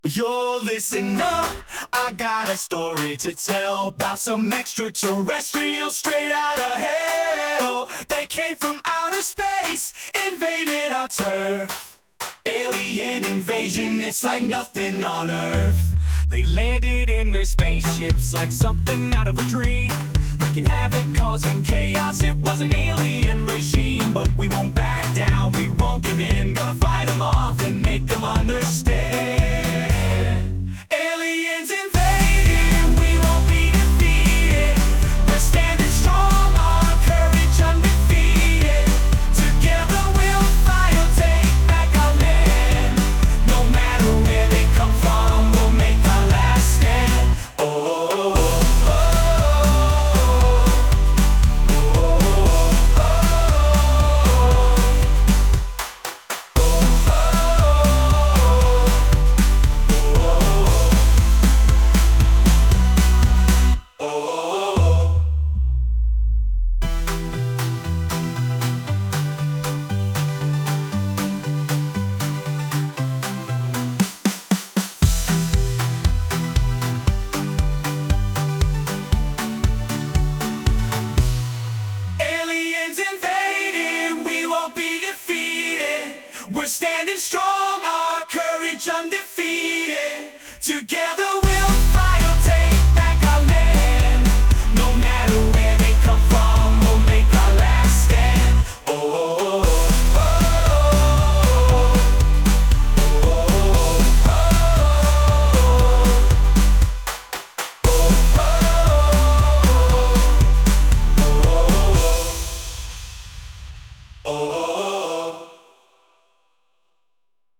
You're listening up, I got a story to tell about some extraterrestrials straight out of hell. They came from outer space, invaded our turf. Alien invasion, it's like nothing on Earth. They landed in their spaceships like something out of a dream, wreaking havoc, causing chaos. It was an alien regime, but we won't back down, we won't give in. Gonna fight them off and make them understand. Aliens invading, we won't be defeated. We're standing strong, our courage undefeated. Together we'll fight, we'll take back our land. No matter where they come from, we'll make our last stand. Oh, oh, aliens invading, we won't be defeated. We're standing strong, our courage undefeated.